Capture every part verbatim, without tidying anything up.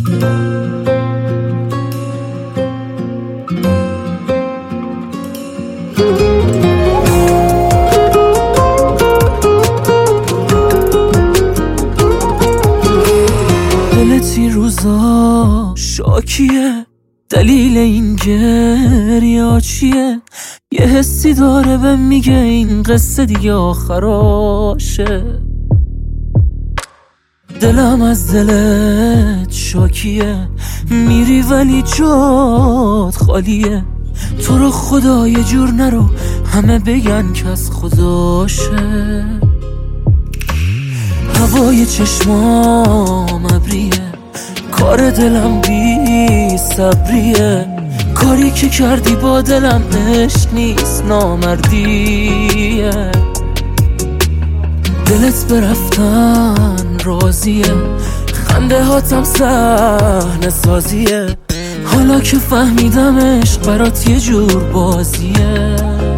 دلت این روزا شاکیه، دلیل این گریه چیه؟ یه حسی داره به میگه این قصه دیگه آخراشه. دلم از دلت شاکیه، میری ولی جات خالیه. تو رو خدا یه جور نرو، همه بگن که از خداشه. هوای چشمام ابریه، کار دلم بی صبریه. کاری که کردی با دلم عشق نیست، نامردیه. دلت برفتن راضیه، خنده هاتم صحنه سازیه. حالا که فهمیدم عشق برات یه جور بازیه.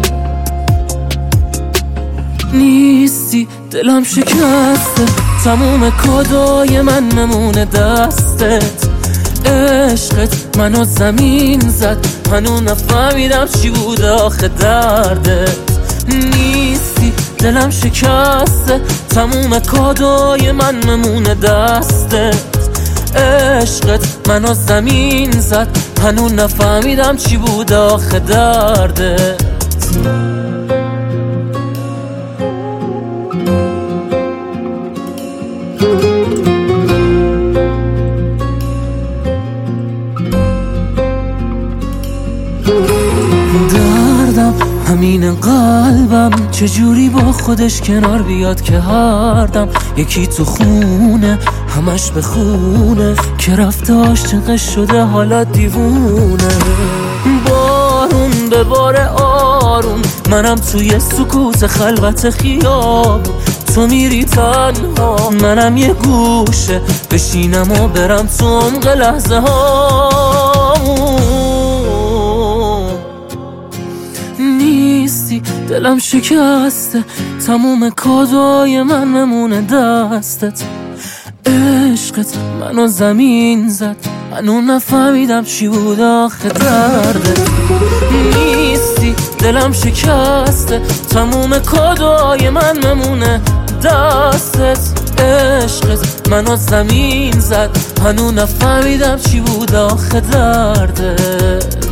نیستی دلم شکسته، تموم کادای من نمونه دستت. عشقت منو زمین زد، هنو نفهمیدم چی بود آخه دردت. نیستی دلم شکسته، تموم کادای من نمونه دستت. عشقت منو زمین زد، هنو نفهمیدم چی بود آخه دردت. دردم همین قلبم چجوری با خودش کنار بیاد که هر دم یکی تو خونه همش به خونه که رفته عاشقش شده حالا دیوونه. بارون به بار آروم، منم توی سکوت خلوت خیابون. تو میری تنها، منم یه گوشه بشینم و برم تو عمق لحظه هامون. نیستی دلم شکسته، تموم کادای من نمونه دستت. عشقت منو زمین زد، هنو نفهمیدم چی بود آخه دردت. نیستی دلم شکسته، تموم کادای من نمونه دستت. عشقت منو زمین زد، هنو نفهمیدم چی بود آخه دردت.